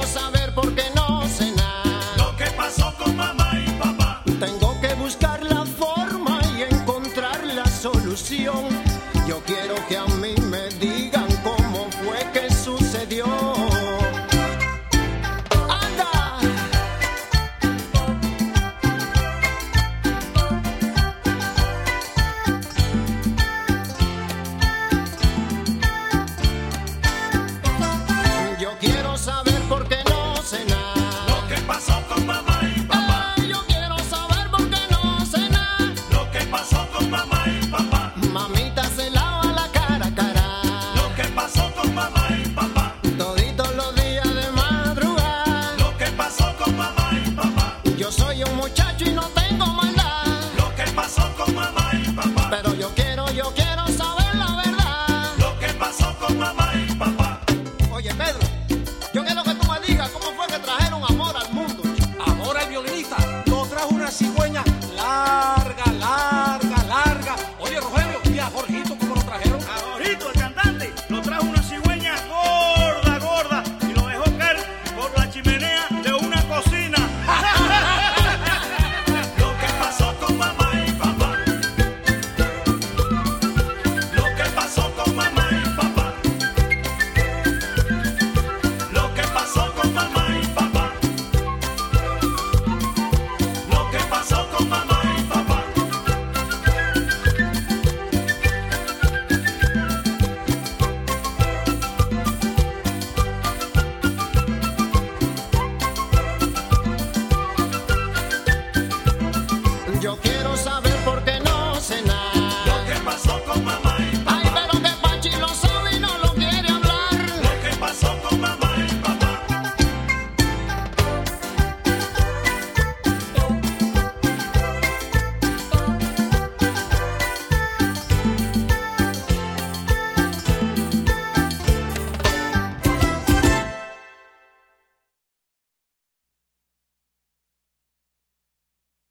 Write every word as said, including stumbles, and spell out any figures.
quiero saber por qué no sé nada. Lo que pasó con mamá y papá. Tengo que buscar la forma y encontrar la solución. Yo quiero que a mí me digan cómo fue que sucedió. ¡Anda! Yo quiero saber por qué